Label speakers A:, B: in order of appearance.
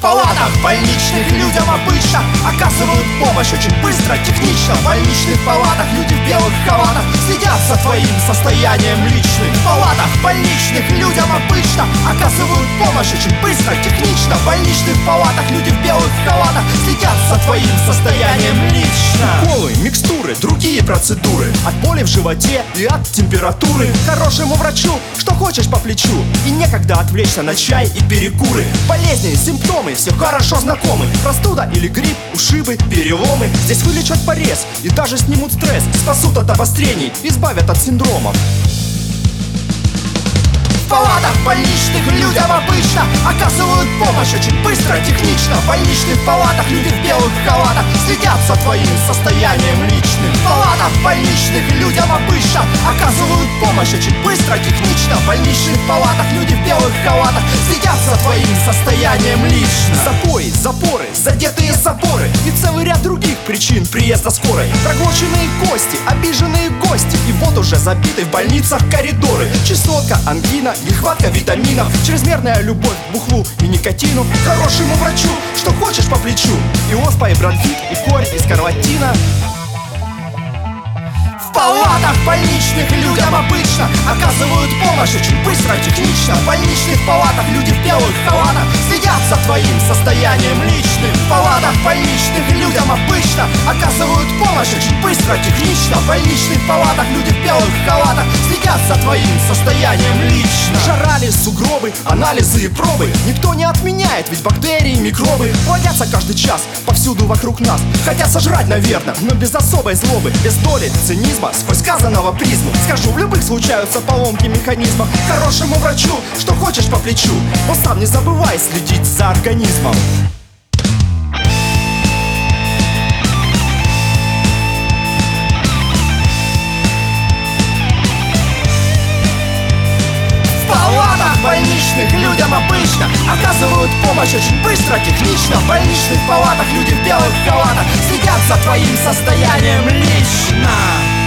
A: палатах больничных людям обычно оказывают помощь очень быстро, технично. В больничных палатах люди в белых халатах следят за твоим состоянием личным. В палатах больничных людям обычно оказывают помощь очень быстро, технично. В больничных палатах люди в белых халатах следят за твоим состоянием лично. Уколы, микстуры, другие процедуры, от боли в животе и от температуры. Хорошему врачу, что хочешь по плечу, и некогда отвлечься на чай и перекуры. Болезни, симптомы, все хорошо знакомы. Простуда или грипп, ушибы, переломы. Здесь вылечат порез и даже снимут стресс, спасут от обострений, избавят от синдромов. В палатах больничных людям обычно оказывают помощь очень быстро, технично. В больничных палатах люди в белых халатах следят за твоим состоянием личным. В палатах больничных людям обычно оказывают помощь очень быстро, технично. В больничных палатах люди в белых халатах следят за твоим состоянием лично. Запои, запоры, задетые заборы и целый ряд других причин приезда скорой. Проглоченные кости, обиженные гости, и вот уже забиты в больницах коридоры. Чесотка, ангина, нехватка витаминов, чрезмерная любовь к бухлу и никотину. Хорошему врачу, что хочешь по плечу, и оспа, и бронхит, и корь, и скарлатина. В палатах больничных людям обычно оказывают помощь очень быстро, технично. В больничных палатах люди в белых халатах следят за твоим состоянием личным. В палатах больничных людям обычно оказывают помощь очень быстро, технично. В больничных палатах люди в белых халатах следят за твоим состоянием лично. Жара, сугробы, анализы и пробы никто не отменяет, ведь бактерии, микробы плодятся каждый час повсюду вокруг нас. Хотят сожрать, наверное, но без особой злобы, без доли цинизма, сквозь сказанного призму. Скажу, в любых случаются поломки механизмов. Хорошему врачу, что хочешь по плечу, но сам не забывай следить за организмом. В палатах больничных людям обычно оказывают помощь очень быстро, технично. В больничных палатах люди в белых халатах следят за твоим состоянием лично.